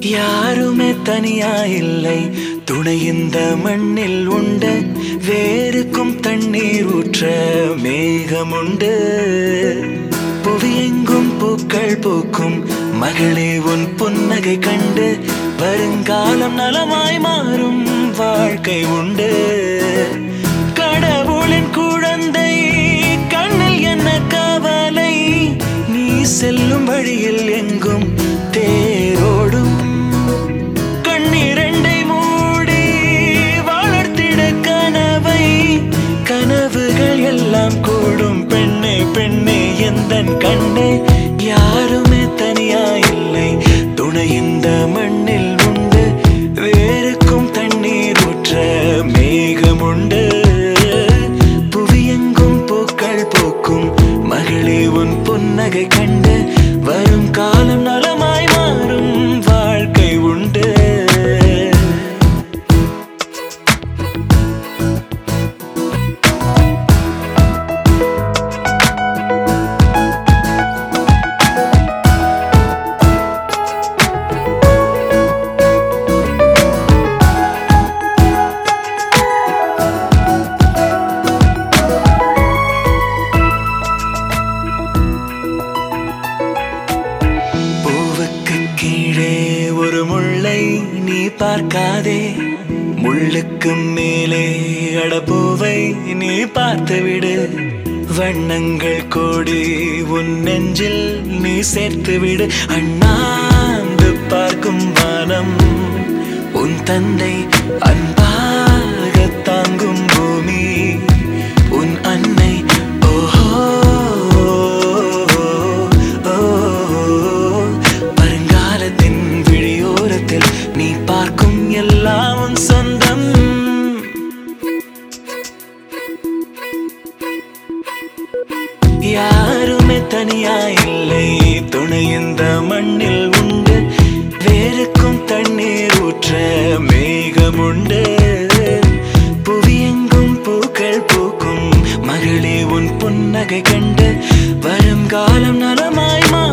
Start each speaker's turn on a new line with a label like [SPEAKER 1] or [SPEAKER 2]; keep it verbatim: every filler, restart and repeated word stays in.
[SPEAKER 1] யாருமே தனியா இல்லை, துணை இந்த மண்ணில் உண்டு. வேருக்கும் தண்ணீர் ஊற்ற மேகம் உண்டு. புவியெங்கும் பூக்கள் பூக்கும் மகளே உன் புன்னகை கண்டு வருங்காலம் நலமாய் மாறும் வாழ்க்கை உண்டு. கடவுளின் குழந்தை கண்ணில் என்ன கவலை, நீ செல்லும் வழியில் எங்கும் தேரோடும். கண்ணிரண்டை மூடி வளர்த்திட கனவை, கனவுகள் எல்லாம் கூடும். பெண்ணே பெண்ணே எந்தன் கண்ணே, யாருமே தனியா இல்லை, துணை இந்த மண்ணில் உண்டு. வேருக்கும் தண்ணீர் ஊற்ற மேகம் உண்டு. புவியெங்கும் பூக்கள் பூக்கும் மகளே உன் புன்னகை கண்டு வரும் காலம் நலமாய் மாறும் வாழ்க்கை உண்டு. கீழே ஒரு முள்ளை நீ பார்க்காதே, முள்ளுக்கு மேலே அடப்பூவை நீ பார்த்துவிடு. வண்ணங்கள் கோடி உன் நெஞ்சில் நீ சேர்த்துவிடு. அண்ணாந்து பார்க்கும் வானம் உன் தந்தை, அன்பாக தாங்கும் பூமி உன் அன்னை. ஓஹோ நீ பார்க்கும் எல்லாம் உன் சொந்தம். யாருமே தனியா இல்லை, துணை இந்த மண்ணில் உண்டு. வேருக்கும் தண்ணீர் ஊற்ற மேகம் உண்டு. புவியெங்கும் பூக்கள் பூக்கும் மகளே உன் புன்னகை கண்டு வரும் காலம் நலமாய்